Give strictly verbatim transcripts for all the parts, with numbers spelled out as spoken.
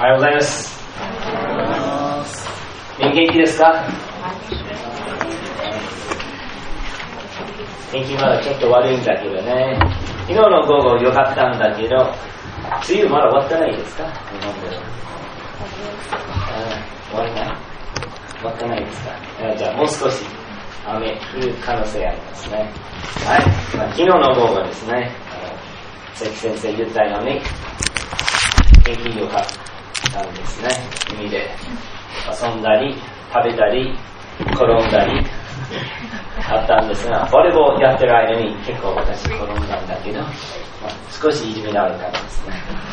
おはようございます。元気ですか？天気まだちょっと悪いんだけどね。昨日の午後良かったんだけど、梅雨まだ終わってないですか？日本では。終わりない？終わってないですか？じゃあもう少し雨降る可能性ありますね。はい。まあ、昨日の午後ですね、関先生言ったように天気良かったんですね。海で遊んだり食べたり転んだりあったんですが、ボレーボールやってる間に結構私転んだんだけど、まあ、少しいじめのある感じですね。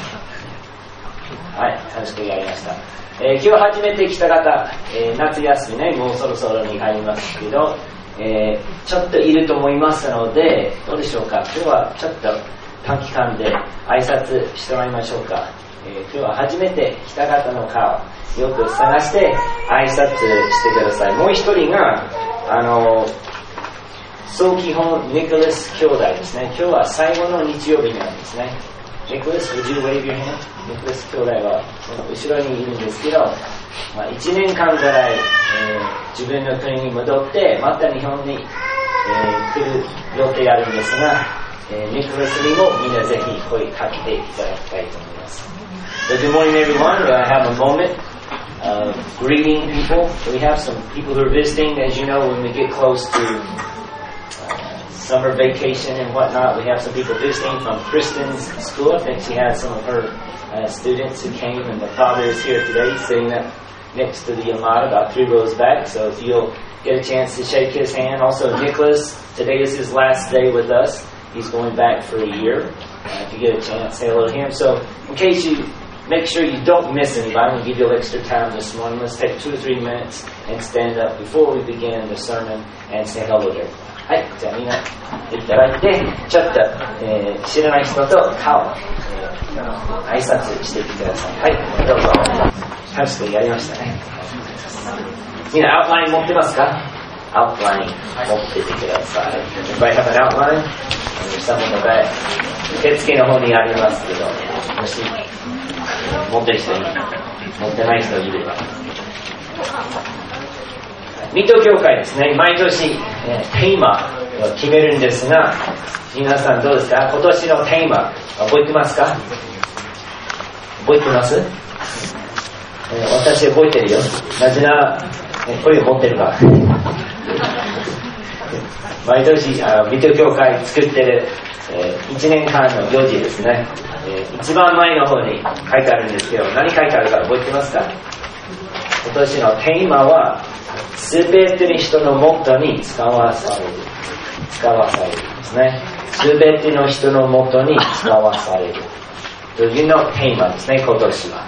はい、楽しくやりました。えー、今日初めて来た方、えー、夏休みね、もうそろそろに入りますけど、えー、ちょっといると思いますので、どうでしょうか。今日はちょっと短期間で挨拶してもらいましょうか。えー、今日は初めて来た方の顔よく探して挨拶してください。もう一人があの総基本ニコラス兄弟ですね。今日は最後の日曜日なんですね。ニコラス、would you wave your hand? ニコラス兄弟はその後ろにいるんですけど、まあ、いちねんかんぐらい、えー、自分の国に戻ってまた日本に、えー、来る予定あるんですが、えー、ニコラスにもみんなぜひ声かけていただきたいと思います。So good morning everyone. I have a moment of greeting people. We have some people who are visiting. As you know, when we get close to uh, summer vacation and whatnot, we have some people visiting from Kristen's school. I think she has some of her uh, students who came, and the father is here today sitting up next to the Yamada about three rows back. So if you'll get a chance to shake his hand. Also Nicholas, today is his last day with us. He's going back for a year. Uh, if you get a chance, say hello to him. So in case you make sure you don't miss anybody, I'm going to give you a little extra time this morning. Let's take two or three minutes and stand up before we begin the sermon and say hello to everyone. はい、じゃあみんないただいて、ちょっと、えー、知らない人と顔、えー、挨拶してきてください。はい、どうぞ。楽しくやりましたね。みんなアウトライン持ってますか？アウトライン持っててください。Everybody have an outline? There's some in the back. 受付の方にありますけど、もし持ってる人いる、持ってない人いる。水戸教会ですね、毎年、えー、テーマを決めるんですが、皆さんどうですか？今年のテーマ覚えてますか？覚えてます？えー、私覚えてるよ。なぜなら、えー、これを持ってるから。毎年あの水戸教会作ってる、えー、いちねんかんの行事ですね。えー、一番前の方に書いてあるんですけど、何書いてあるか覚えてますか？今年のテーマはすべての人のもとに使わされる使わされるですね。すべての人のもとに使わされるというのテーマですね、今年は。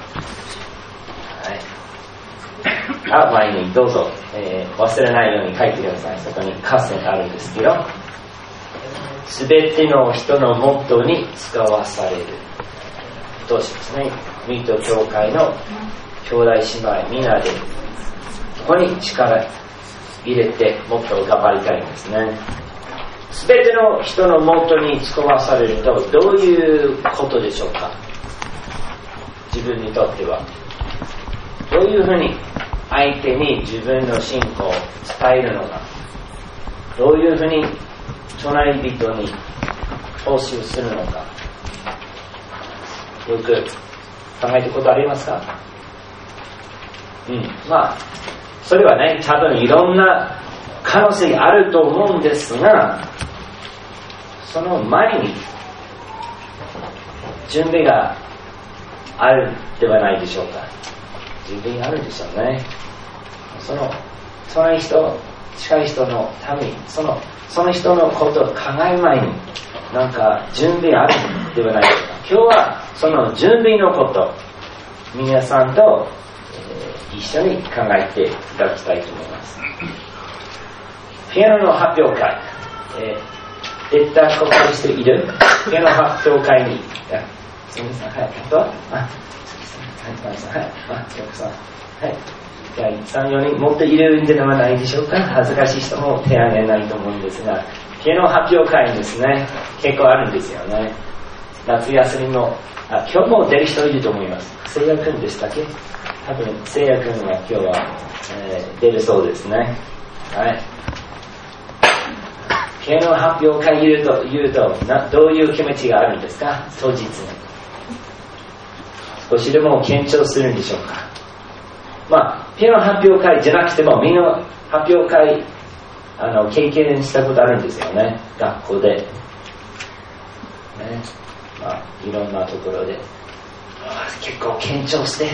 はい、あ、前にどうぞ、えー、忘れないように書いてください。そこに合戦があるんですけど、すべての人のもとに使わされるどうしますね。水戸教会の兄弟姉妹みんなでここに力入れてもっと頑張りたいんですね。すべての人のもとに使わされるとどういうことでしょうか？自分にとってはどういうふうに相手に自分の信仰を伝えるのか、どういうふうに隣人に奉仕するのか、よく考えたことありますか？うん、まあそれはね、多分いろんな可能性あると思うんですが、その前に準備があるではないでしょうか。準備があるでしょうね。その隣人、近い人のために、そのその人のことを考える前になんか準備あるではないでしょうか。今日はその準備のこと皆さんと一緒に考えていただきたいと思います。ピアノの発表会、えー、出たことにしているピアノ発表会に、すみません、はい、あとは、あ、すみません、はい、あ、よくさん、はい、じゃあ、さん、よにん持っているんではないでしょうか。恥ずかしい人も手を挙げないと思うんですが、ピアノ発表会ですね、結構あるんですよね。夏休みもあ、今日も出る人いると思います。聖夜君でしたっけ？多分聖夜君は今日は、えー、出るそうですね。はい。ピアノ発表会言うと、言うとなどういう気持ちがあるんですか？当日に少しでも緊張するんでしょうか？まあピアノ発表会じゃなくてもみんな発表会あの経験したことあるんですよね、学校で、ね、まあいろんなところで結構緊張して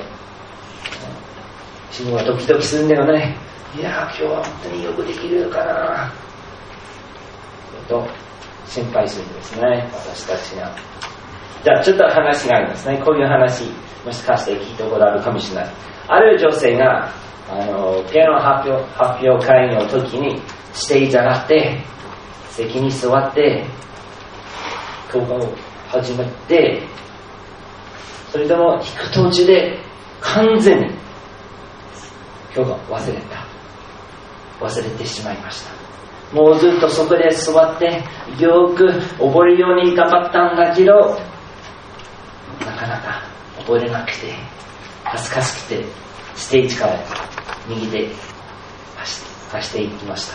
自分はドキドキするんだよね。いや今日は本当によくできるのかなと心配するんですね、私たちが。じゃあちょっと話がありますね。こういう話もしかして聞いたことあるかもしれない。ある女性があのピアノ発表、発表会の時にステージ上がって席に座って教科を始めて、それとも弾く途中で完全に教科を忘れた忘れてしまいました。もうずっとそこで座ってよく覚えるように頑張ったんだけどなかなか覚えれなくて恥ずかしくてステージから右で走っていきました、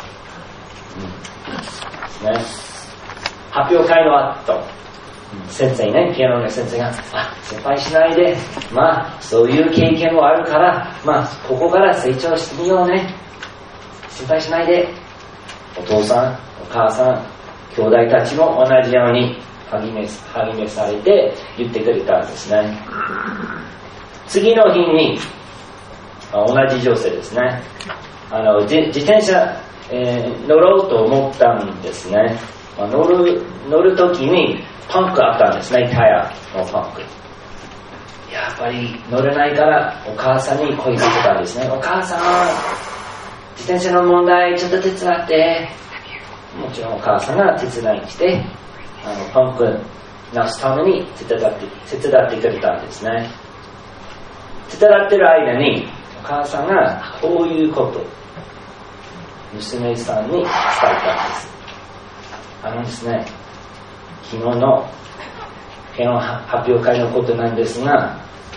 うんね、発表会の後、うん、先生ね、ピアノの先生があ心配しないで、まあそういう経験もあるからまあここから成長してみようね、心配しないで、お父さんお母さん兄弟たちも同じように励め、励めされて言ってくれたんですね。次の日に同じ女性ですね、あの 自, 自転車、えー、乗ろうと思ったんですね、まあ、乗る乗る時にパンクあったんですね、タイヤのパンク。やっぱり乗れないからお母さんに声かけたんですね。お母さん自転車の問題ちょっと手伝って。もちろんお母さんが手伝いに来てあのパンク直すために手伝って手伝ってくれたんですね。手伝ってる間にお母さんがこういうこと娘さんに伝えたんです。あのですね、昨日のピアノ発表会のことなんですが、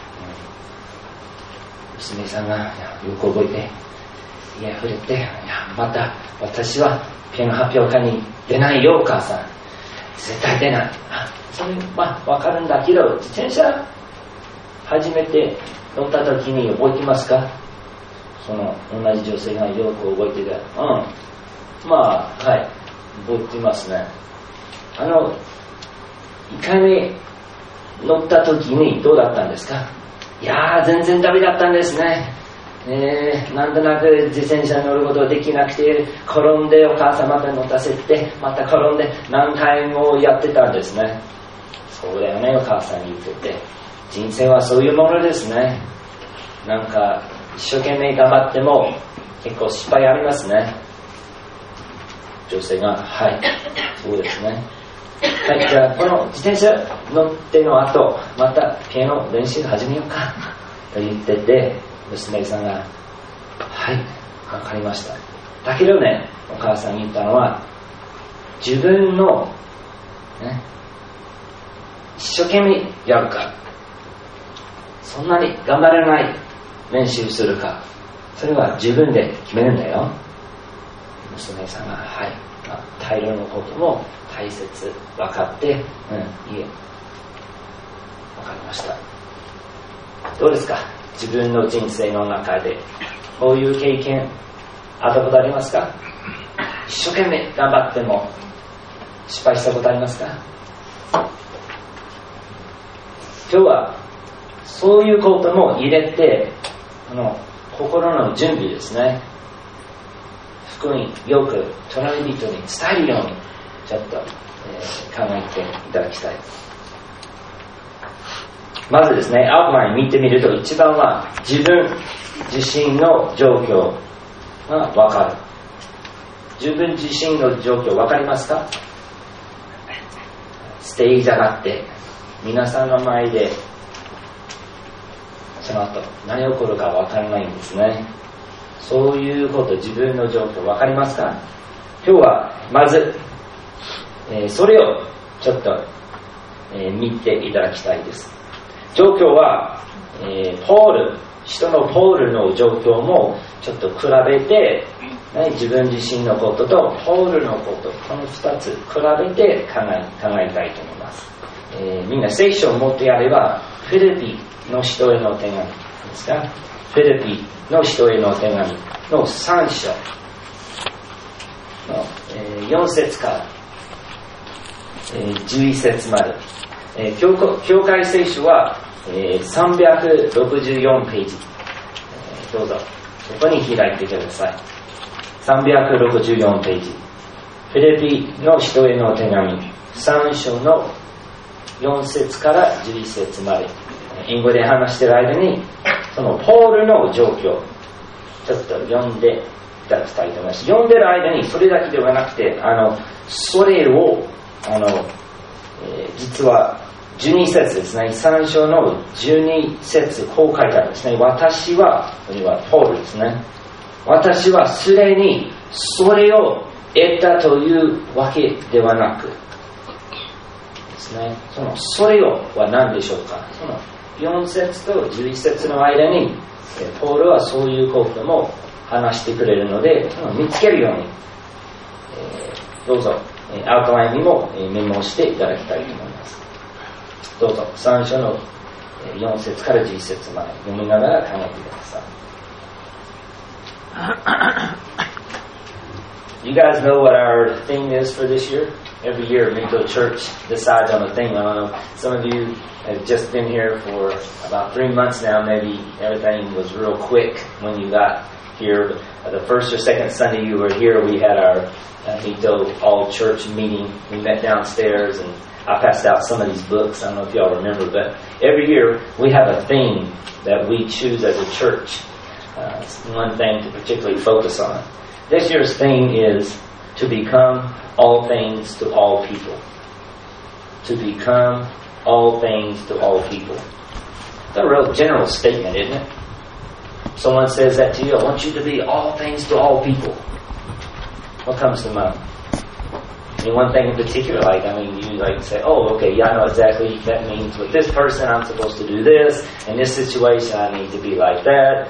娘さんがよく覚えて家触れて、いやまた私はピアノ発表会に出ないよお母さん、絶対出ない。あそれまあ分かるんだけど、自転車初めて乗った時に覚えてますか？その同じ女性がよく覚えてた。うんまあはい覚えてますね。あのいっかいめ乗った時にどうだったんですか？いやー全然ダメだったんですね。えー、なんとなく自転車に乗ることができなくて転んでお母さんまた乗たせてまた転んで何回もやってたんですね。そうだよねお母さんに言ってて、人生はそういうものですね。なんか一生懸命頑張っても結構失敗ありますね。女性がはいそうですね。はい、じゃあこの自転車乗っての後またピアノ練習始めようかと言ってて、娘さんがはいわかりました。だけどねお母さん言ったのは自分の、ね、一生懸命やるかそんなに頑張れない練習するかそれは自分で決めるんだよ。娘さんがはい、まあ、大量のことも大切分かって、うん、いえ分かりました。どうですか？自分の人生の中でこういう経験あったことありますか？一生懸命頑張っても失敗したことありますか？今日はそういうことも入れてあの心の準備ですね。福音よく隣人に伝えるようにちょっと、えー、考えていただきたい。まずですね、アウトライン見てみると一番は自分自身の状況が分かる。自分自身の状況分かりますか？ステージ上がって皆さんの前でその後何起こるか分からないんですね。そういうこと、自分の状況分かりますか？今日はまず、えー、それをちょっと、 えー、見ていただきたいです。状況は、えー、ポール、使徒のポールの状況もちょっと比べて、ね、自分自身のこととポールのこと、このふたつ比べて考え、考えたいと思います。えー、みんな聖書を持ってやれば、フィリピの人への手紙ですか、フィリピの人への手紙のさん章の、えー、よん節から、えー、じゅういち節まで、えー、教, 教会聖書は、えー、さんびゃくろくじゅうよんページ、えー、どうぞここに開いてください。さんびゃくろくじゅうよんページ、フィリピの人への手紙さん章のよん節からじゅういち節まで、英語で話している間にそのポールの状況ちょっと読んでいただきたいと思います。読んでる間にそれだけではなくて、あのそれをあの、えー、実はじゅうに節ですね、さん章のじゅうに節、こう書いてあるんですね。私は、これはポールですね。私はすでにそれを得たというわけではなくですね。そのそれをは何でしょうか。そのよん節とじゅういち節の間にポールはそういうことも話してくれるので、見つけるように、えー、どうぞアウトラインにもメモしていただきたいと思います。どうぞさん章のよん節からじゅういち節まで読みながら考えてください。You guys know what our theme is for this year? Every year, Minto Church decides on a theme. I don't know, some of you have just been here for about three months now. Maybe everything was real quick when you got here. The first or second Sunday you were here, we had our uh, Minto all-church meeting. We met downstairs, and I passed out some of these books. I don't know if y'all remember, but every year we have a theme that we choose as a church. Uh, it's one thing to particularly focus on. This year's theme is to become all things to all people. To become all things to all people. That's a real general statement, isn't it? Someone says that to you, I want you to be all things to all people. What comes to mind? I mean, one thing in particular, like, I mean, you like say, oh, okay, yeah, I know exactly that means with this person I'm supposed to do this. In this situation I need to be like that.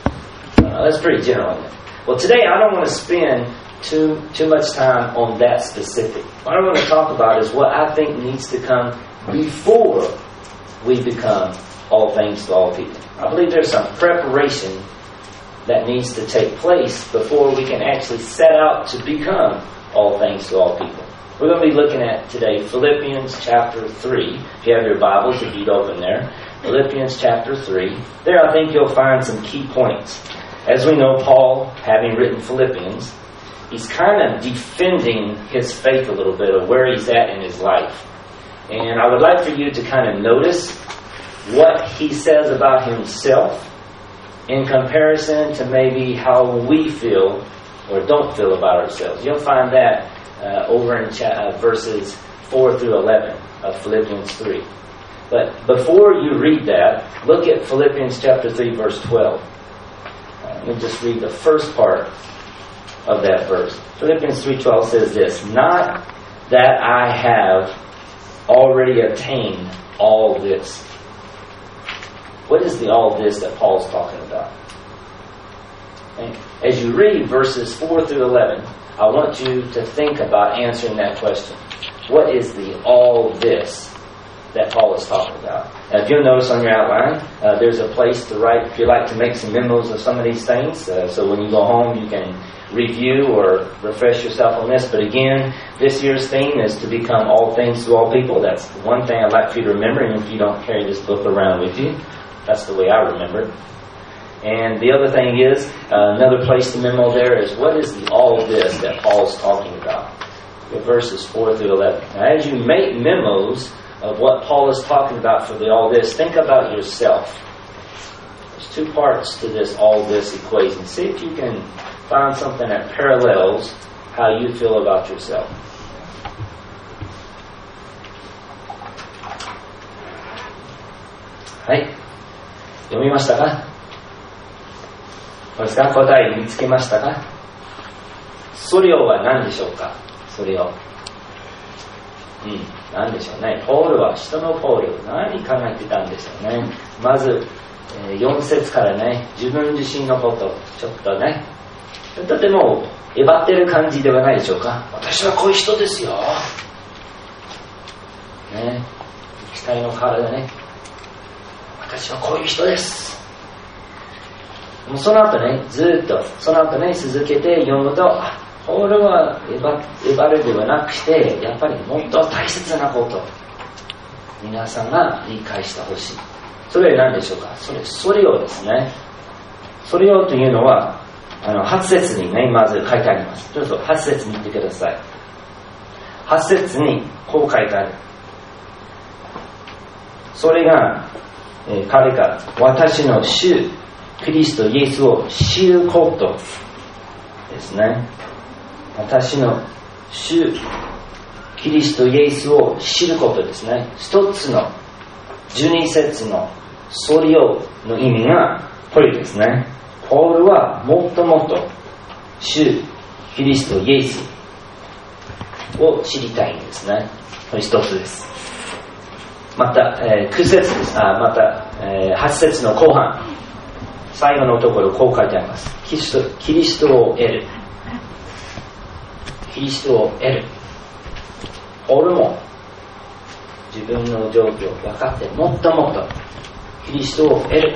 Uh, that's pretty general, isn't it? Well, today I don't want to spend too too much time on that specific. What I want to talk about is what I think needs to come before we become all things to all people. I believe there's some preparation that needs to take place before we can actually set out to become all things to all people. We're going to be looking at today Philippians chapter three. If you have your Bibles, if you'd open there. Philippians chapter three. There I think you'll find some key points. As we know, Paul, having written Philippians, he's kind of defending his faith a little bit of where he's at in his life. And I would like for you to kind of notice what he says about himself in comparison to maybe how we feel or don't feel about ourselves. You'll find that uh, over in cha- uh, verses four through eleven of Philippians three. But before you read that, look at Philippians chapter three, verse twelve. Let me just read the first part of that verse. Philippians three twelve says this, not that I have already attained all this. What is the all this that Paul's talking about? And as you read verses four through eleven, I want you to think about answering that question. What is the all this that Paul is talking about? Now, if you'll notice on your outline, uh, there's a place to write, if you like to make some memos of some of these things, uh, so when you go home you can review or refresh yourself on this. But again, this year's theme is to become all things to all people. That's one thing I'd like for you to remember, and if you don't carry this book around with you, that's the way I remember it. And the other thing is, uh, another place to memo there is, what is the all this that Paul's talking about? Verses four through eleven. Now, as you make memos of what Paul is talking about for the all this, think about yourself. There's two parts to this all this equation. See if you can find something that parallels how you feel about yourself. Right? 読みましたか？どうですか？答え見つけましたか？それをは何でしょうか？それを。 うん、なんでしょうね。ポールは、人のポール、何考えてたんでしょうね。まず、えー、よん節からね、自分自身のこと、ちょっとね、とても、えばってる感じではないでしょうか。私はこういう人ですよ。ね、肉体の体ね。私はこういう人です。もうその後ね、ずっと、その後ね、続けて読むと、あ、ポールはえば、えばるではなくて、やっぱりもっと大切なこと、皆さんが理解してほしい。それは何でしょうか。それ、それをですね、それをというのは、あの、はち節にね、まず書いてあります。どうぞ、はち節見てください。はち節にこう書いてある。それが、えー、彼が私の主クリストイエスを知ることですね。私の主キリストイエスを知ることですね。一つのじゅうに節のソリオの意味がこれですね。ポールはもっともっと主キリストイエスを知りたいんですね。これ一つです。また、えー、きゅう節です。あ、また、えー、はち節の後半、最後のところこう書いてあります。キリスト、キリストを得る。キリストを得る。ポールも自分の状況を分かって、もっともっとキリストを得る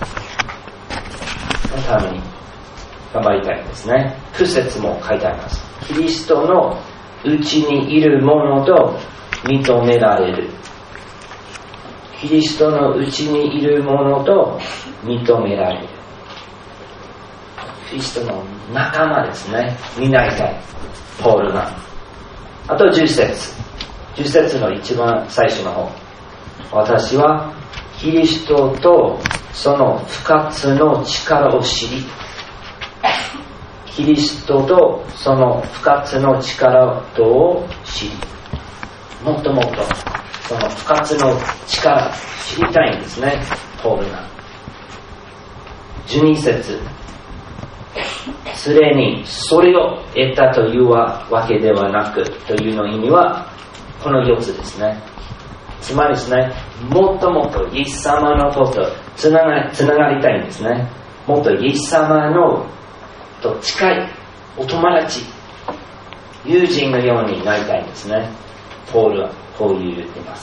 のために頑張りたいんですね。きゅう節も書いてあります。キリストのうちにいるものと認められる。キリストのうちにいるものと認められる。キリストの仲間ですね。になりたい。ポールが。あとじゅう節。じゅう節の一番最初の方。私はキリストとその不活の力を知り、キリストとその不活の力を知り、もっともっとその不活の力知りたいんですね、ポールが。じゅうに節、すでにそれを得たというわけではなくというの意味はこのよっつですね。つまりですね、もっともっとイエス様のことつながり、つながりたいんですね。もっとイエス様のと近いお友達、友人のようになりたいんですね。ポールはこう言っています。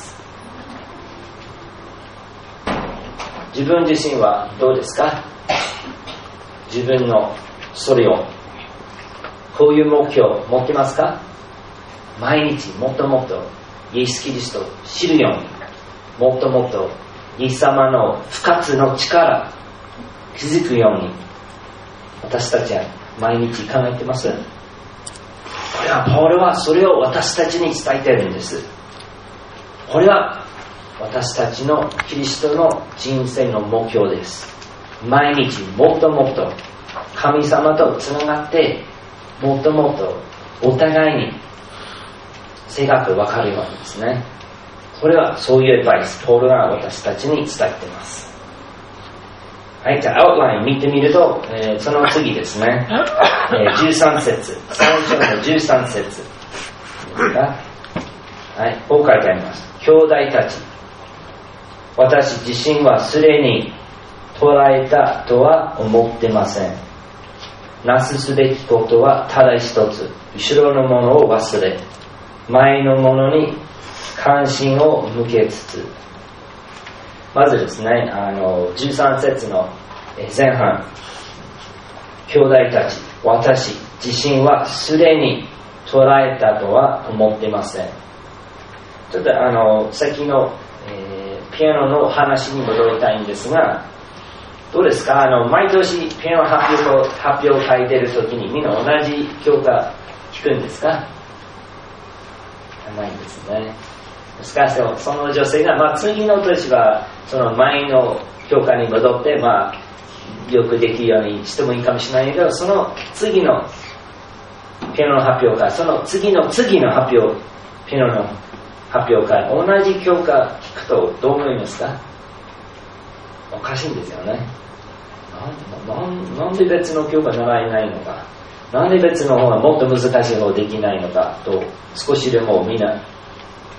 自分自身はどうですか？自分のそれをこういう目標を持ってますか？毎日もっともっとイエス・キリストを知るように、もっともっとイエス様の不活の力気づくように、私たちは毎日考えてます。これはポールはそれを私たちに伝えているんです。これは私たちのキリストの人生の目標です。毎日もっともっと神様とつながって、もっともっとお互いに正確分かるようにですね。これはそういうアドバイス、ポールが私たちに伝えています。はい、じゃあアウトライン見てみると、えー、その次ですね、えー、じゅうさん節、最初のじゅうさん節ですか。はい、こう書いてあります。兄弟たち、私自身はすでに捉えたとは思ってません。なすすべきことはただ一つ、後ろのものを忘れ、前のものに関心を向けつつ。まずですね、あのじゅうさん節の前半、兄弟たち、私自身はすでに捉えたとは思ってません。ちょっとあの先の、えー、ピアノの話に戻りたいんですが、どうですか？あの毎年ピアノ発表発表を書いているときにみんな同じ教科聞くんですか？ないんですね。ですからその女性が、まあ、次の年はその前の教科に戻って、まあ、よくできるようにしてもいいかもしれないけど、その次のピアノの発表会、その次の次の発表ピアノの発表会、同じ教科聞くとどう思いますか？おかしいんですよね。な ん, なんで別の教科習えないのか、なんで別の方がもっと難しい方できないのかと少しでもみんな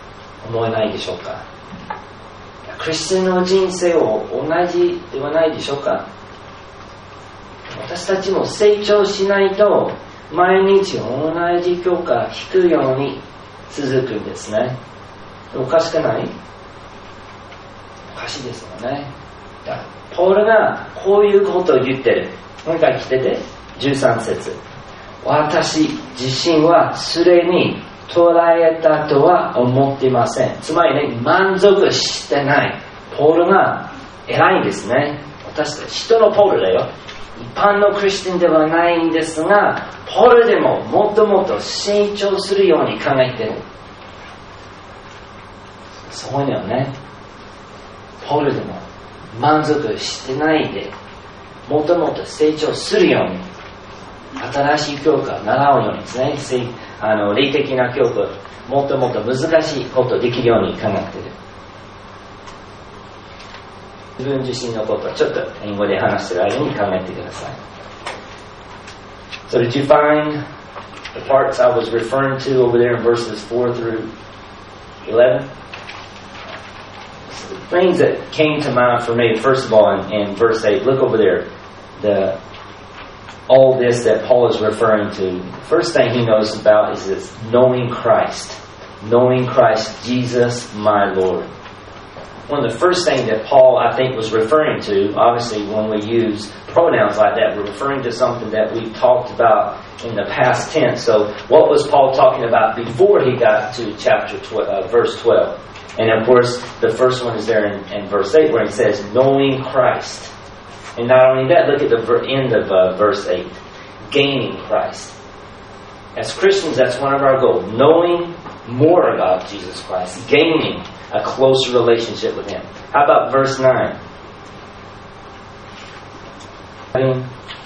思えないでしょうか。クリスチャンの人生を同じではないでしょうか。私たちも成長しないと毎日同じ教科弾くように続くんですね。おかしくない？おかしいですよね。ポールがこういうことを言ってる。もう一回来てて、じゅうさん節。私自身はすでに捉えたとは思っていません。つまりね、満足してない。ポールが偉いんですね。私たち人のポールだよ。一般のクリスチャンではないんですが、ポールでももっともっと成長するように考えている。すごいよね。ポールでも満足してないで、もっともっと成長するように、新しい教科を習うようにですね、あの霊的な教科、もっともっと難しいことできるように考えている。自分自身のことをちょっと英語で話している間に考えてください。So did you find the parts I was referring to over there in verses four through eleven? So the things that came to mind for me, first of all, in, in verse eight, look over there. The all this that Paul is referring to, first thing he knows about is this knowing Christ. Knowing Christ Jesus, my Lord. One of the first things that Paul, I think, was referring to, obviously when we use pronouns like that, we're referring to something that we've talked about in the past tense. So what was Paul talking about before he got to chapter twelve, uh, verse twelve? And of course, the first one is there in, in verse eight where he says, knowing Christ. And not only that, look at the ver- end of uh, verse eight. Gaining Christ. As Christians, that's one of our goals. Knowing more about Jesus Christ. Gaining a closer relationship with Him. How about verse nine? Having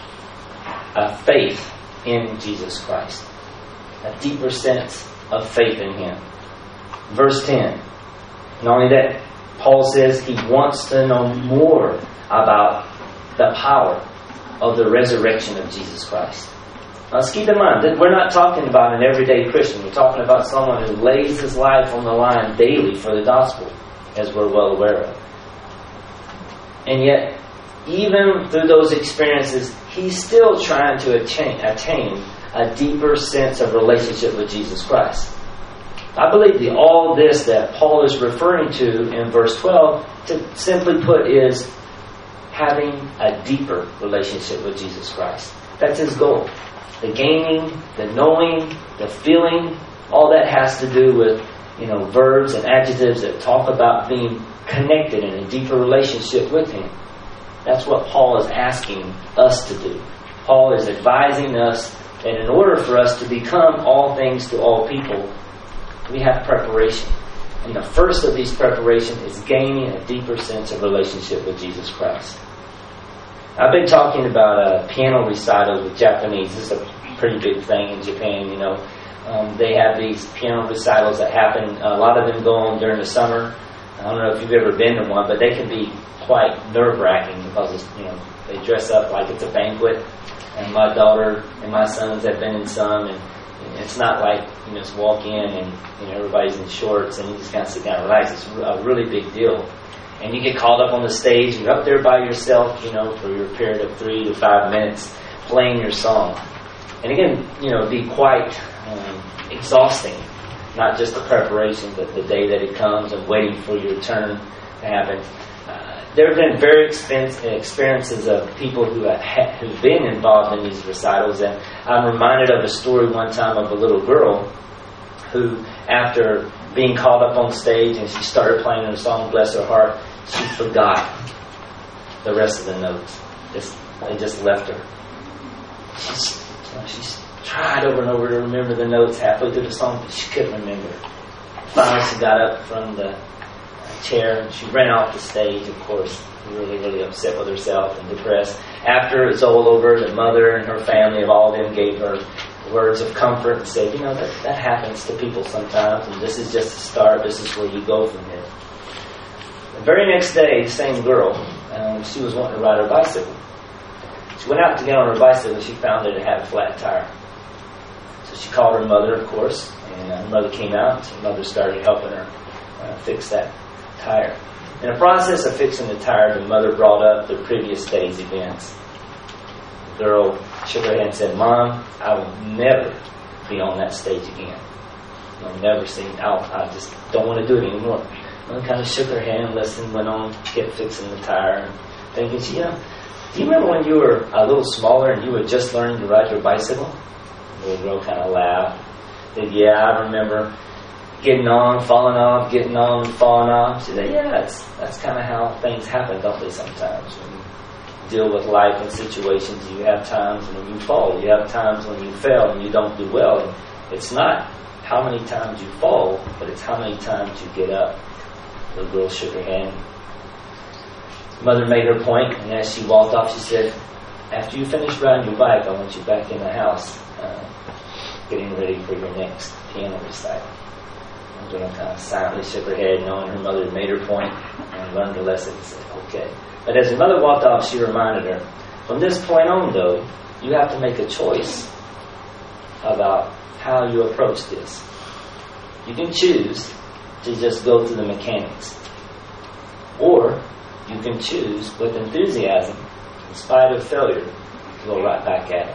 a faith in Jesus Christ. A deeper sense of faith in Him. Verse ten. Not only that, Paul says he wants to know more about the power of the resurrection of Jesus Christ. Now, let's keep in mind that we're not talking about an everyday Christian. We're talking about someone who lays his life on the line daily for the gospel, as we're well aware of. And yet, even through those experiences, he's still trying to attain, attain a deeper sense of relationship with Jesus Christ. I believe the all this that Paul is referring to in verse twelve, to simply put, is having a deeper relationship with Jesus Christ. That's his goal. The gaining, the knowing, the feeling, all that has to do with, you know, verbs and adjectives that talk about being connected in a deeper relationship with Him. That's what Paul is asking us to do. Paul is advising us that in order for us to become all things to all people, we have preparation. And the first of these preparations is gaining a deeper sense of relationship with Jesus Christ. I've been talking about a piano recital with Japanese. This is a pretty big thing in Japan, you know. Um, they have these piano recitals that happen. A lot of them go on during the summer. I don't know if you've ever been to one, but they can be quite nerve-wracking because it's, you know, they dress up like it's a banquet. And my daughter and my sons have been in some, and, and it's not like you know, just walk in and you know everybody's in shorts and you just kind of sit down and relax. It's a really big deal. And you get called up on the stage, and you're up there by yourself, you know, for your period of three to five minutes, playing your song. And again, you know, it'd be quite um, exhausting, not just the preparation, but the day that it comes and waiting for your turn to happen. Uh, there have been very experiences of people who have ha- who've been involved in these recitals, and I'm reminded of a story one time of a little girl who, after being called up on stage and she started playing her song, bless her heart, she forgot the rest of the notes. Just, they just left her. She's, you know, she's tried over and over to remember the notes halfway through the song, but she couldn't remember. Finally, she got up from the chair and she ran off the stage, of course, really, really upset with herself and depressed. After it's all over, the mother and her family of all of them gave her words of comfort and said, you know, that, that happens to people sometimes, and this is just the start. This is where you go from here. The very next day, the same girl, um, she was wanting to ride her bicycle. She went out to get on her bicycle and she found that it had a flat tire. So she called her mother, of course, and uh, her mother came out. Her mother started helping her to fix that tire. In the process of fixing the tire, the mother brought up the previous day's events. The girl shook her head and said, "Mom, I will never be on that stage again. I'll never sing. I'll, I just don't want to do it anymore." Mom kind of shook her head and listened, went on, kept fixing the tire, and thinking, she, you know, do you remember when you were a little smaller and you were just learning to ride your bicycle? The little girl kind of laughed. Said, "Yeah, I remember getting on, falling off, getting on, falling off." She said, "Yeah, that's, that's kind of how things happen, don't they, sometimes? When you deal with life and situations, you have times when you fall. You have times when you fail and you don't do well. And it's not how many times you fall, but it's how many times you get up." The little girl shook her hand. Mother made her point, and as she walked off, she said, "After you finish riding your bike, I want you back in the house, uh, getting ready for your next piano recital." The girl kind of silently shook her head, knowing her mother had made her point and learned her lesson, and said, "Okay." But as her mother walked off, she reminded her, from this point on, though, you have to make a choice about how you approach this. You can choose to just go through the mechanics, or you can choose with enthusiasm, in spite of failure, to go right back at it.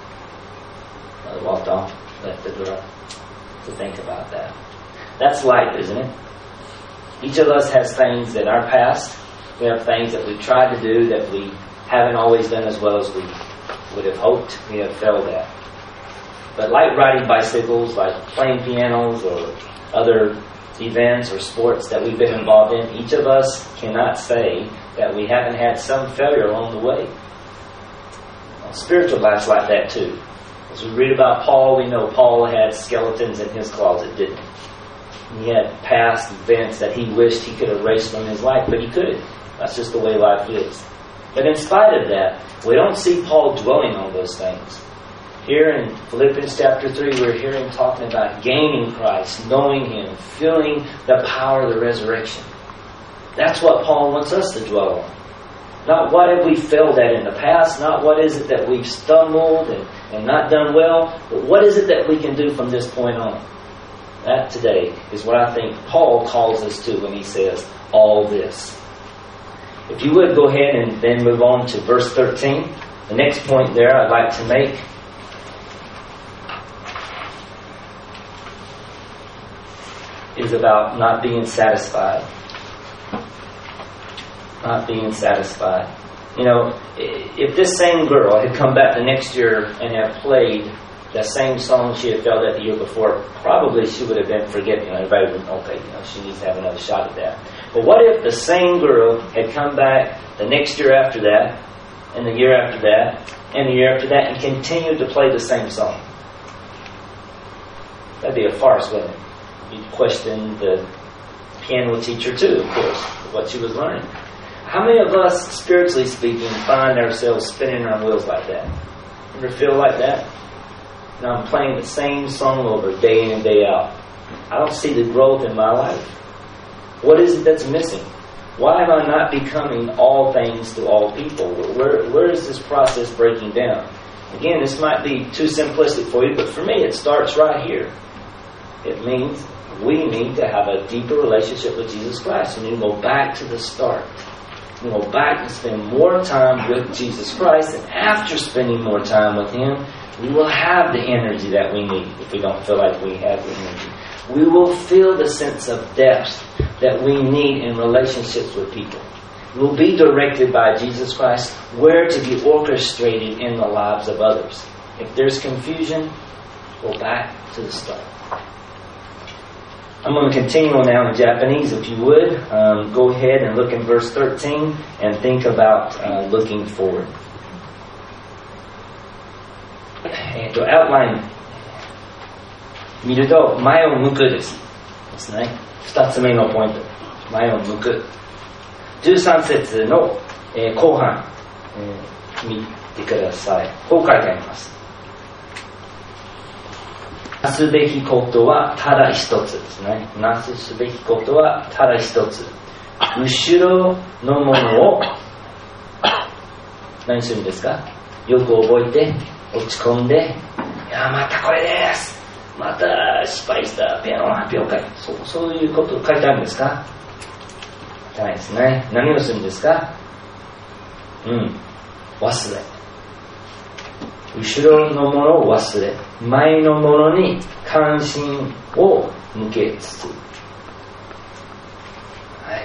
Mother walked off, left the girl to think about that. That's life, isn't it? Each of us has things in our past. We have things that we've tried to do that we haven't always done as well as we would have hoped. We have failed at. But like riding bicycles, like playing pianos, or other events or sports that we've been involved in, each of us cannot say that we haven't had some failure along the way. Well, spiritual life's like that too. As we read about Paul, we know Paul had skeletons in his closet, didn't he? He had past events that he wished he could erase from his life, but he couldn't. That's just the way life is. But in spite of that, we don't see Paul dwelling on those things. Here in Philippians chapter three, we're hearing talking about gaining Christ, knowing Him, feeling the power of the resurrection. That's what Paul wants us to dwell on. Not what have we failed at in the past, not what is it that we've stumbled and, and not done well, but what is it that we can do from this point on. That today is what I think Paul calls us to when he says all this. If you would go ahead and then move on to verse thirteen. The next point there I'd like to make is about not being satisfied. Not being satisfied. You know, if this same girl had come back the next year and had played the same song she had failed at the year before, probably she would have been forgiven. You know, everybody would, okay, you know, she needs to have another shot at that. But what if the same girl had come back the next year after that, and the year after that, and the year after that, and continued to play the same song? That'd be a farce, wouldn't it? You'd question the piano teacher too, of course, what she was learning. How many of us, spiritually speaking, find ourselves spinning our wheels like that? Ever feel like that? Now I'm playing the same song over day in and day out. I don't see the growth in my life. What is it that's missing? Why am I not becoming all things to all people? Where, where is this process breaking down? Again, this might be too simplistic for you, but for me it starts right here. It means we need to have a deeper relationship with Jesus Christ. We need to go back to the start. We go back and spend more time with Jesus Christ, and after spending more time with Him, we will have the energy that we need. If we don't feel like we have the energy, we will feel the sense of depth that we need in relationships with people. We'll be directed by Jesus Christ where to be orchestrated in the lives of others. If there's confusion, go back to the start. I'm going to continue on now in Japanese, if you would. Um, go ahead and look in verse thirteen and think about uh, looking forward. えっと、outline 見ると、前を向くです。ですね。二つ目のポイント。前を向く。じゅうさん節の、えー、後半、えー、見てください。こう書いてあります。なすべきことはただ一つですね。なすべきことはただ一つ。後ろのものを何するんですか？よく覚えて、落ち込んで、いやまたこれです。 また失敗したピアノ発表会、そう、そういうこと書いてあるんですか？じゃないですね。何をするんですか？うん、忘れ。後ろのものを忘れ、前のものに関心を向けつつ、はい、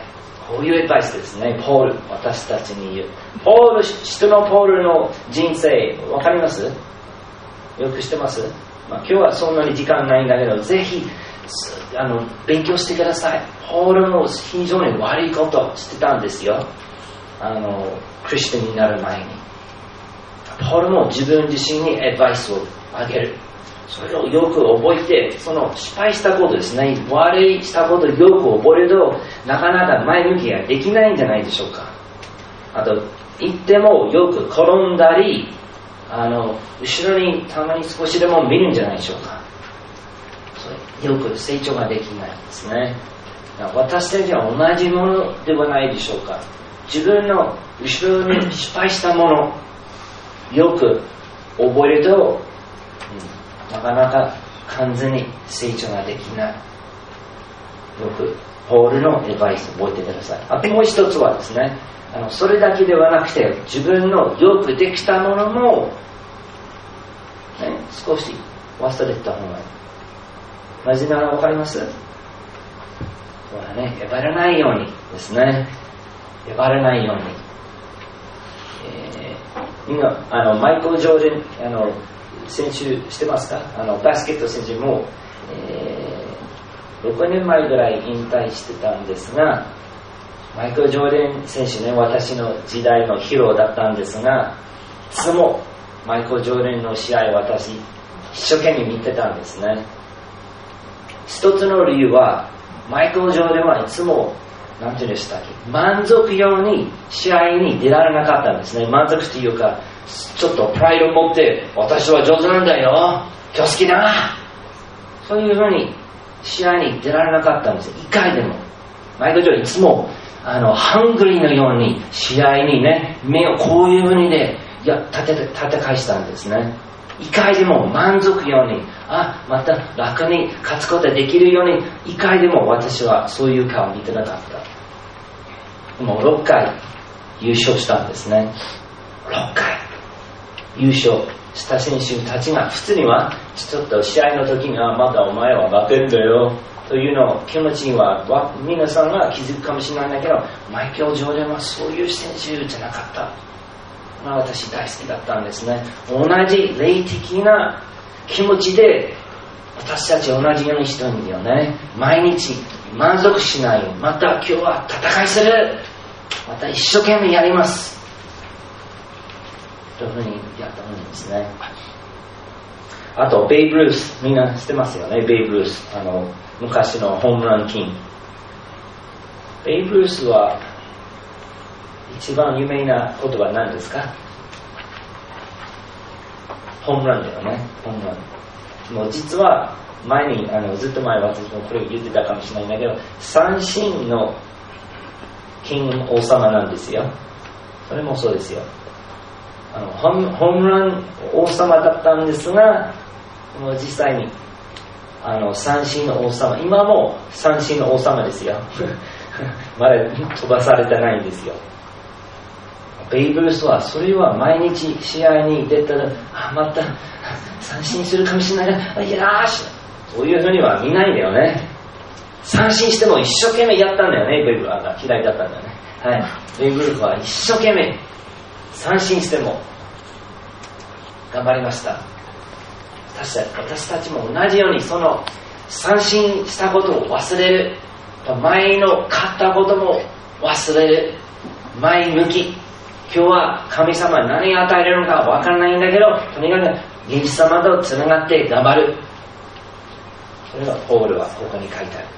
こういうアドバイスですね。ポール、私たちに言う。ポール、人のポールの人生、わかります？よく知ってます？まあ、今日はそんなに時間ないんだけど、ぜひあの勉強してください。ポールも非常に悪いことをしてたんですよ。あのクリスチャンになる前に。ポールも自分自身にアドバイスをあげる。それをよく覚えて、その失敗したことですね、悪いしたことをよく覚えると、なかなか前向きができないんじゃないでしょうか。あと、言ってもよく転んだり、あの後ろにたまに少しでも見るんじゃないでしょうか。それよく成長ができないんですね。私たちは同じものではないでしょうか。自分の後ろに失敗したものよく覚えると、うん、なかなか完全に成長ができない。よくポールのアドバイスを覚えてください。あともう一つはですね、あのそれだけではなくて、自分のよくできたものも、ね、少し忘れた方がいい。なぜならわかります？これはね、えばらないようにですね。えばらないように。えー、みんなあのマイケル・ジョーダン、あの選手してますか？あのバスケット選手も、えー、ろくねんまえぐらい引退してたんですが、マイケル・ジョーダン選手ね、私の時代のヒーローだったんですが、いつもマイケル・ジョーダンの試合を私一生懸命見てたんですね。一つの理由は、マイケル・ジョーダンはいつも何て言うんでしたっけ、満足ように試合に出られなかったんですね。満足というか、ちょっとプライドを持って、私は上手なんだよ、今日好きだな、そういうふうに試合に出られなかったんです。一回でもマイケル・ジョーダンいつもあのハングリーのように試合にね、目をこういうふうにね、いや立てて戦いしたんですね。一回でも満足ように、あ、また楽に勝つことができるように、一回でも私はそういう顔を見てなかった。もうろっかい優勝したんですね。ろっかい優勝した選手たちが、普通にはちょっと試合の時にはまだお前は負けるんだよというのを気持ちには皆さんが気づくかもしれないんだけど、マイケル・ジョーダンはそういう選手じゃなかった。まあ、私大好きだったんですね。同じ霊的な気持ちで私たち同じようにしてるんだよね。毎日満足しない。また今日は戦いする。また一生懸命やります。というふうにやったんですね。あとベイブ・ルース、みんな知ってますよね。ベイブ・ルース、あの昔のホームランキング。ベイブ・ルースは一番有名な言葉は何ですか？ホームランだよね。ホームラン。もう実は前にあのずっと前私もこれを言ってたかもしれないんだけど、三振のキング王様なんですよ。それもそうですよ。あのホームラン王様だったんですが、もう実際にあの三振の王様、今も三振の王様ですよ。まだ飛ばされてないんですよ。ベイブ・ルースはそれは毎日試合に出たら、あ、また三振するかもしれないな、いやーし、そういうふうには見ないんだよね。三振しても一生懸命やったんだよね。ベイブ・ルースは左だったんだよね。はい、ベイブ・ルースは一生懸命三振しても頑張りました。私たち、私たちも同じように、その三振したことを忘れる、前の勝ったことも忘れる、前向き。今日は神様何が与えるのかわからないんだけど、とにかくイエス様とつながって頑張る。それがポールはここに書いてある。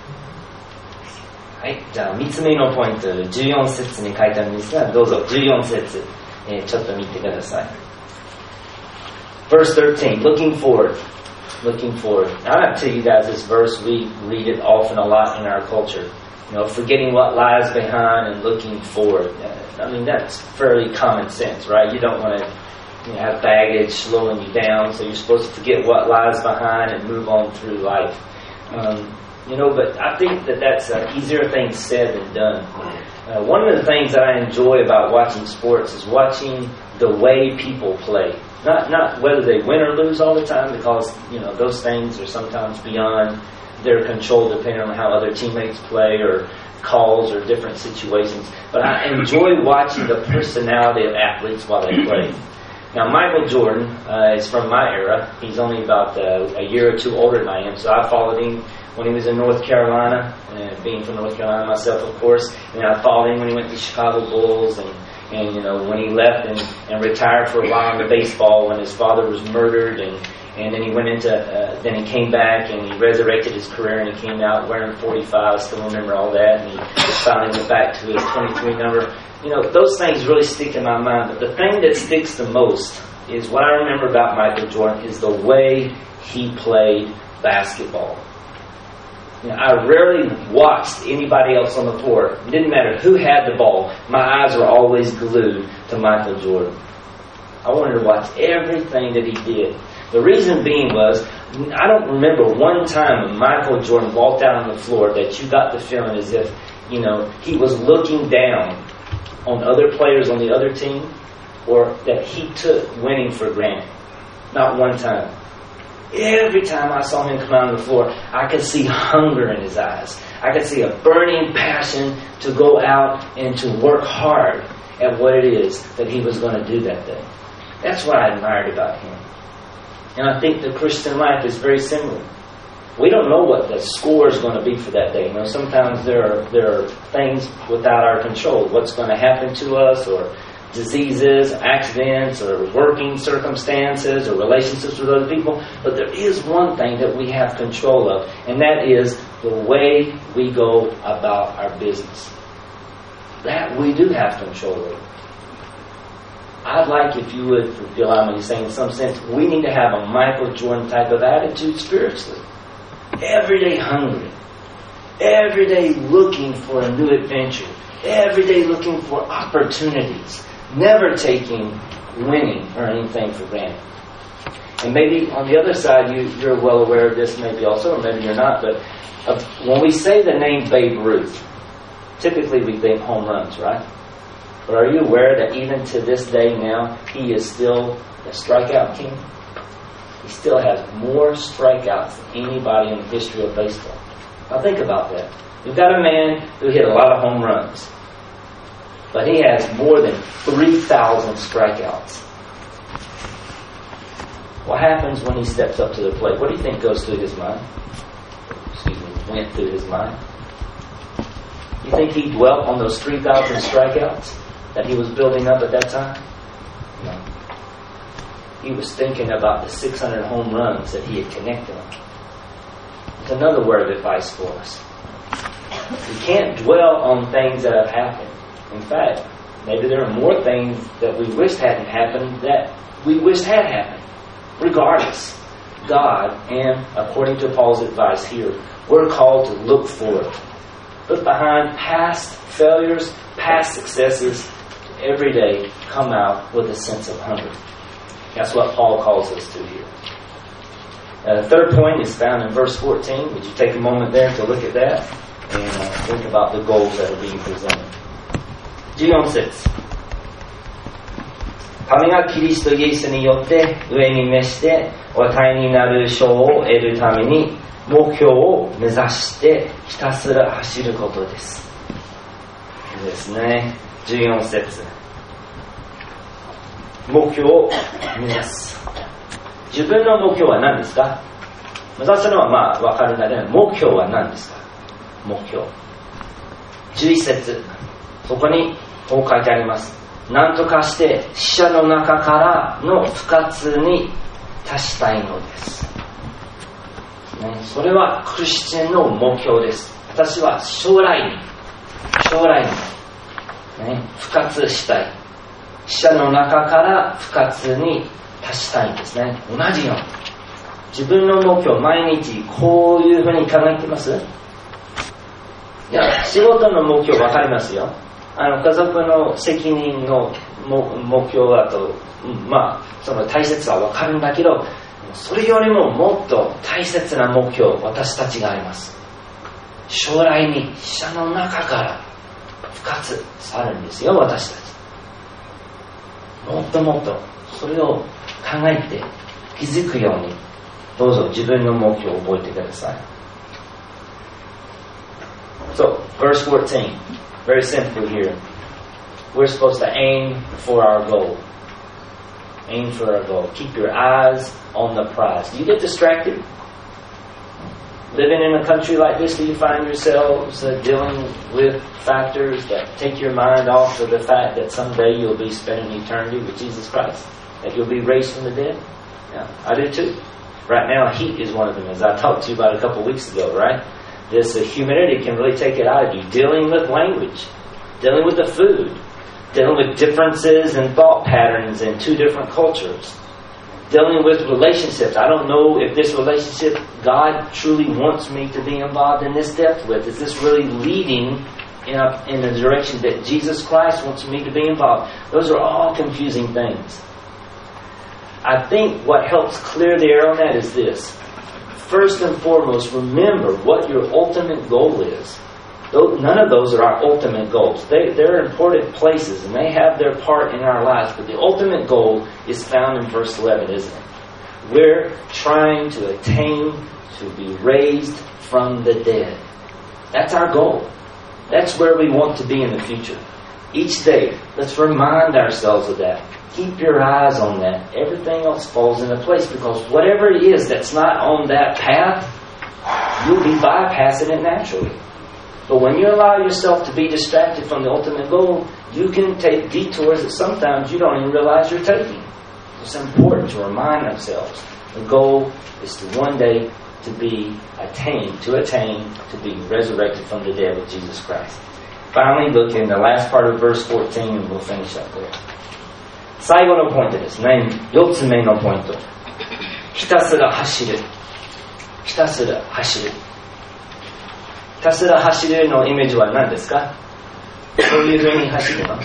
はい、じゃあみっつめのポイント、じゅうよん節に書いてあるんですが、どうぞじゅうよん節、えー、ちょっと見てください。Verse thirteen, looking forward. Looking forward. Now, I tell you guys this verse, we read it often a lot in our culture. You know, forgetting what lies behind and looking forward. I mean, that's fairly common sense, right? You don't want to you have baggage slowing you down, so you're supposed to forget what lies behind and move on through life. Um, you know, but I think that that's an easier thing said than done. Uh, one of the things that I enjoy about watching sports is watching the way people play. Not not whether they win or lose all the time, because you know those things are sometimes beyond their control, depending on how other teammates play or calls or different situations. But I enjoy watching the personality of athletes while they play. Now, Michael Jordan uh, is from my era. He's only about uh, a year or two older than I am, so I followed him when he was in North Carolina, uh, being from North Carolina myself, of course. And I followed him when he went to Chicago Bulls, and, and you know, when he left and, and retired for a while into baseball when his father was murdered, and, and then he went into, uh, then he came back and he resurrected his career, and he came out wearing forty-five. I still remember all that, and he finally went back to his twenty-three number. You know, those things really stick in my mind, but the thing that sticks the most is what I remember about Michael Jordan is the way he played basketball. You know, I rarely watched anybody else on the floor. It didn't matter who had the ball. My eyes were always glued to Michael Jordan. I wanted to watch everything that he did. The reason being was, I don't remember one time when Michael Jordan walked out on the floor that you got the feeling as if, you know, he was looking down on other players on the other team, or that he took winning for granted. Not one time. Every time I saw him come out on the floor, I could see hunger in his eyes. I could see a burning passion to go out and to work hard at what it is that he was going to do that day. That's what I admired about him. And I think the Christian life is very similar. We don't know what the score is going to be for that day. You know, sometimes there are there are things without our control. What's going to happen to us, or diseases, accidents, or working circumstances, or relationships with other people. But there is one thing that we have control of, and that is the way we go about our business. That we do have control over. I'd like, if you would, if you allow me to say in some sense, we need to have a Michael Jordan type of attitude spiritually. Every day hungry. Every day looking for a new adventure. Every day looking for opportunities. Never taking winning or anything for granted. And maybe on the other side, you, you're well aware of this maybe also, or maybe you're not, but uh, when we say the name Babe Ruth, typically we think home runs, right? But are you aware that even to this day now, he is still the strikeout king? He still has more strikeouts than anybody in the history of baseball. Now think about that. You've got a man who hit a lot of home runs, but he has more than three thousand strikeouts. What happens when he steps up to the plate? What do you think goes through his mind? Excuse me, went through his mind? You think he dwelt on those three thousand strikeouts that he was building up at that time? No. He was thinking about the six hundred home runs that he had connected on. It's another word of advice for us. We can't dwell on things that have happened. In fact, maybe there are more things that we wished hadn't happened that we wished had happened. Regardless, God, and according to Paul's advice here, we're called to look forward. Look behind past failures, past successes, to every day come out with a sense of hunger. That's what Paul calls us to here. Uh, the third point is found in verse fourteen. Would you take a moment there to look at that and uh, think about the goals that are being presented? じゅうよん節。神がキリストイエスによって上に召してお与えになる賞を得るために目標を目指してひたすら走ることです。ですね。じゅうよん節。目標を目指す。自分の目標は何ですか？目指すのはまあ分かるだけで、目標は何ですか？目標。じゅういち節。そこにこう書いてあります。何とかして死者の中からの復活に達したいのです、ね、それはクリスチャンの目標です。私は将来に将来に、ね、復活したい。死者の中から復活に達したいんですね。同じように自分の目標、毎日こういうふうに考えてます？いや、仕事の目標分かりますよ。 あの家族の責任の目標だと、まあその大切さは分かるんだけど、それよりももっと大切な目標、私たちがあります。将来に死者の中から復活されるんですよ、私たち。もっともっとそれを考えて気づくように、どうぞ自分の目標を覚えてください。So, verse fourteen, very simple here. We're supposed to aim for our goal. Aim for our goal. Keep your eyes on the prize. Do you get distracted? Living in a country like this, do you find yourselves uh, dealing with factors that take your mind off of the fact that someday you'll be spending eternity with Jesus Christ? That you'll be raised from the dead? Yeah, I do too. Right now, heat is one of them, as I talked to you about a couple of weeks ago, right? This uh, humidity can really take it out of you. Dealing with language, dealing with the food, dealing with differences in thought patterns in two different cultures, dealing with relationships. I don't know if this relationship God truly wants me to be involved in this depth with. Is this really leading in a, in a direction that Jesus Christ wants me to be involved? Those are all confusing things. I think what helps clear the air on that is this. First and foremost, remember what your ultimate goal is. None of those are our ultimate goals. They, they're important places and they have their part in our lives. But the ultimate goal is found in verse eleven, isn't it? We're trying to attain to be raised from the dead. That's our goal. That's where we want to be in the future. Each day, let's remind ourselves of that. Keep your eyes on that. Everything else falls into place, because whatever it is that's not on that path, you'll be bypassing it naturally. But when you allow yourself to be distracted from the ultimate goal, you can take detours that sometimes you don't even realize you're taking. It's important to remind ourselves the goal is to one day to be attained, to attain, to be resurrected from the dead with Jesus Christ. Finally, look in the last part of verse fourteen, and we'll finish up there. 最後のポイントですね。四つ目のポイント。ひたすら走る。ひたすら走る。ひたすら走るのイメージは何ですか？そういうふうに走るの。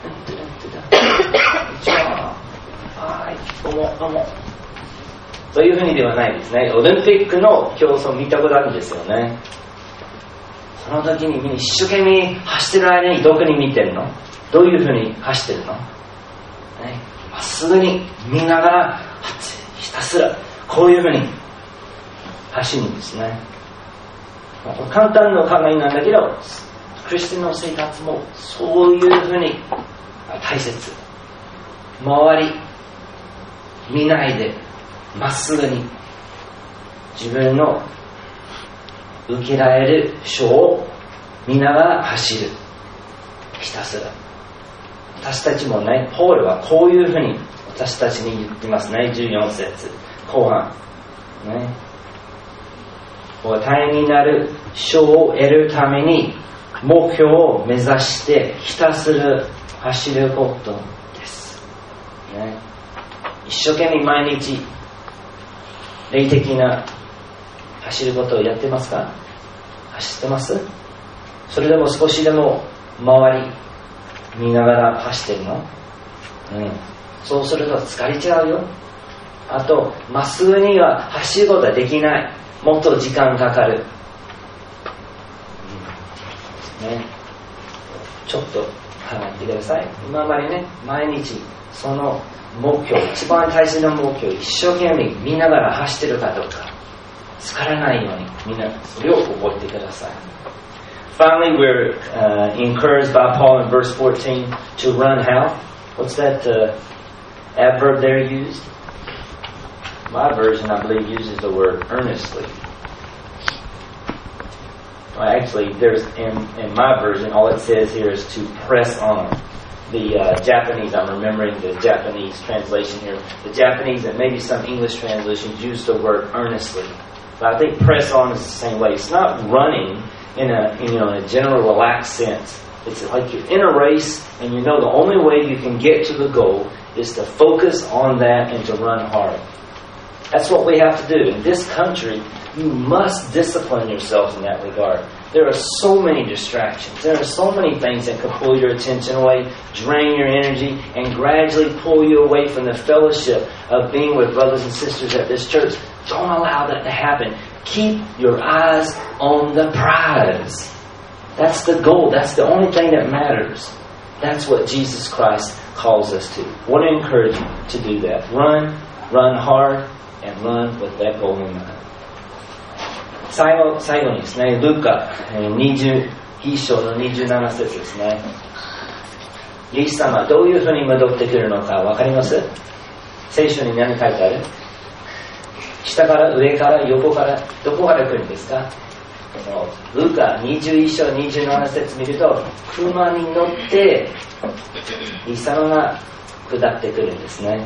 はい、どうもどうも。そういうふうにではないですね。オリンピックの競争見たことあるんですよね。その時に一生懸命走ってる間にどこに見てるの？どういうふうに走ってるの？まっすぐに見ながらひたすらこういうふうに走るんですね。簡単な考えなんだけど、クリスチャンの生活もそういうふうに大切。周り見ないでまっすぐに自分の受けられる賞を見ながら走る。ひたすら。私たちもね、ポールはこういうふうに私たちに言ってますね。じゅうよん節後半ね。大変になる賞を得るために目標を目指してひたすら走ることです、ね、一生懸命毎日霊的な走ることをやってますか？走ってます？それでも少しでも周り見ながら走ってるの、うん、そうすると疲れちゃうよ。あとまっすぐには走ることはできない。もっと時間かかる、うんね、ちょっと考えてください。今までね、毎日その目標、一番大切な目標一生懸命見ながら走ってるかどうか、疲れないようにみんなそれを覚えてください。Finally, we're uh, encouraged by Paul in verse fourteen to run how? What's that uh, adverb there used? My version, I believe, uses the word earnestly. Well, actually, there's in, in my version, all it says here is to press on. The uh, Japanese, I'm remembering the Japanese translation here. The Japanese and maybe some English translations use the word earnestly. But I think press on is the same way. It's not running in a, in, you know, in a general relaxed sense. It's like you're in a race and you know the only way you can get to the goal is to focus on that and to run hard. That's what we have to do. In this country, you must discipline yourself in that regard. There are so many distractions. There are so many things that can pull your attention away, drain your energy, and gradually pull you away from the fellowship of being with brothers and sisters at this church. Don't allow that to happen. Keep your eyes on the prize. That's the goal. That's the only thing that matters. That's what Jesus Christ calls us to. I want to encourage you to do that. Run, run hard, and run with that goal in mind. 最後、最後にですね、ルカにじゅういっ章のにじゅうなな節ですね。イエス様はどういうふうに戻ってくるのか分かります？聖書に何書いてある？下から上から横からどこから来るんですか？ルカにじゅういっ章にじゅうなな節見ると、車に乗ってイエス様が下ってくるんですね。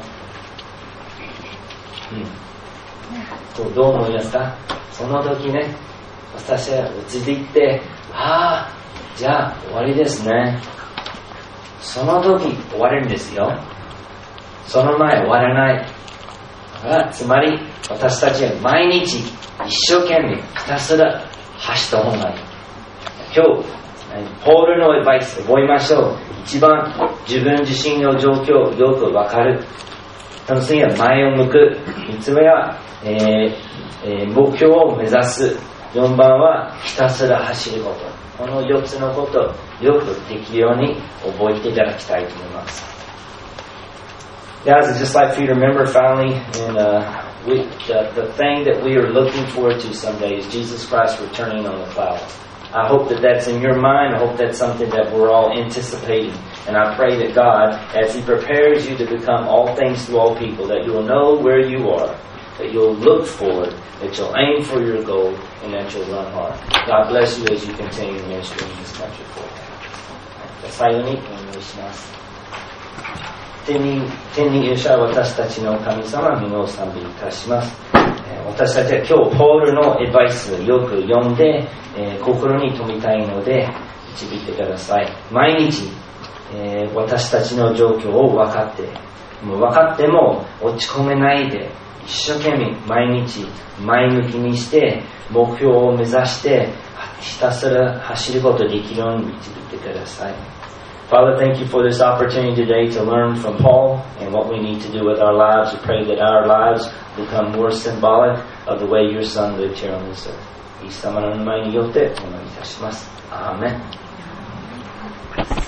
うん、どう思いますか？その時ね、私は落ち着いて、ああ、じゃあ終わりですね。その時終わるんですよ。その前終わらない。だからつまり私たちは毎日一生懸命ひたすら走った方がいい。今日ポールのアドバイス覚えましょう。一番自分自身の状況をよくわかる。その次は前を向く。三つ目は、えーえー、目標を目指す。四番はひたすら走ること。この四つのことをよくできるように覚えていただきたいと思います。Guys, I'd just like for you to remember finally, and uh, we, the, the thing that we are looking forward to someday is Jesus Christ returning on the clouds. I hope that that's in your mind. I hope that's something that we're all anticipating. And I pray that God, as He prepares you to become all things to all people, that you'll know where you are, that you'll look forward, that you'll aim for your goal, and that you'll run hard. God bless you as you continue ministry in this country for you. 最後にお願いします。天に、天にいらっしゃる私たちの神様、皆を賛美いたします。私たちは今日ポールのアドバイスをよく読んで、えー、心に留めたいので導いてください。毎日、えー、私たちの状況を分かって、もう分かっても落ち込めないで、一生懸命毎日前向きにして目標を目指してひたすら走ることができるように導いてください。Father, thank you for this opportunity today to learn from Paul and what we need to do with our lives. We pray that our lives become more symbolic of the way your Son lived here on this earth. イエス様の名前によってお願いいたします。アーメン。